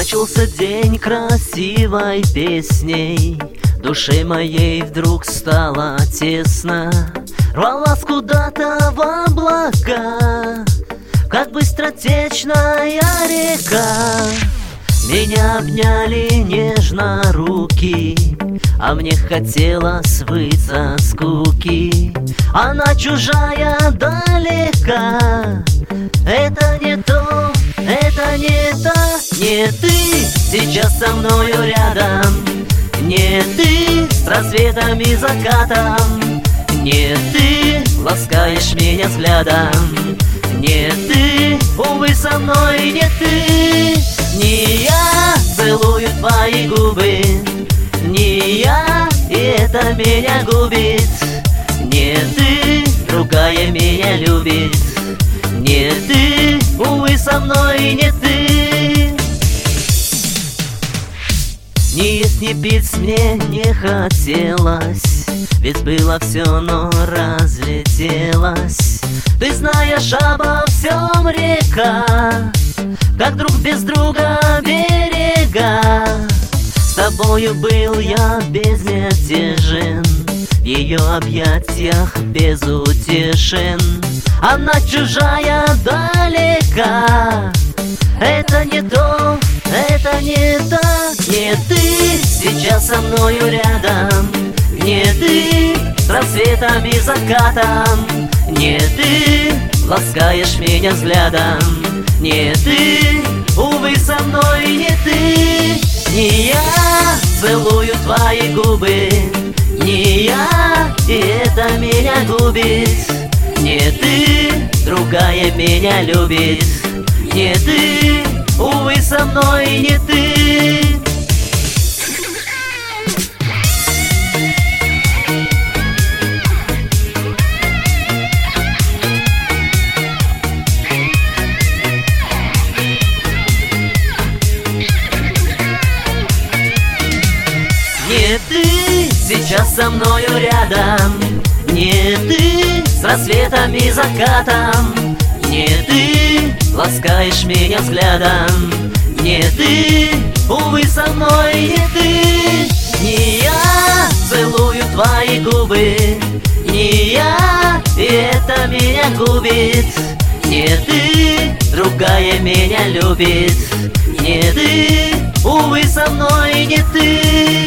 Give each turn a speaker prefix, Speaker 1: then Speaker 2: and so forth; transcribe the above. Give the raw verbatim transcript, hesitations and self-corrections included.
Speaker 1: Начался день красивой песней, душе моей вдруг стало тесно. Рвалась куда-то в облака, как быстротечная река. Меня обняли нежно руки, а мне хотелось выйти со скуки. Она чужая далека, это не то, это не та. Не ты сейчас со мною рядом, не ты с рассветом и закатом, не ты ласкаешь меня взглядом, не ты, увы, со мной не ты. Не я целую твои губы, не я, и это меня губит. Не ты, другая меня любит, не ты, увы, со мной не ты. Не есть, не пить мне не хотелось, ведь было все, но разлетелось. Ты знаешь обо всем, река, как друг без друга берега. С тобою был я безмятежен, в ее объятиях безутешен. Она чужая далека, это не то, это не та. Не ты сейчас со мною рядом, не ты с рассветом и закатом, не ты ласкаешь меня взглядом, не ты, увы, со мной не ты. Не я целую твои губы, не я, и это меня губит. Не ты, другая меня любит, не ты, увы, со мной не ты. Не ты сейчас со мною рядом, не ты с рассветом и закатом, не ты ласкаешь меня взглядом, не ты, увы, со мной не ты. Не я целую твои губы, не я, и это меня губит. Не ты, другая меня любит, не ты, увы, со мной не ты.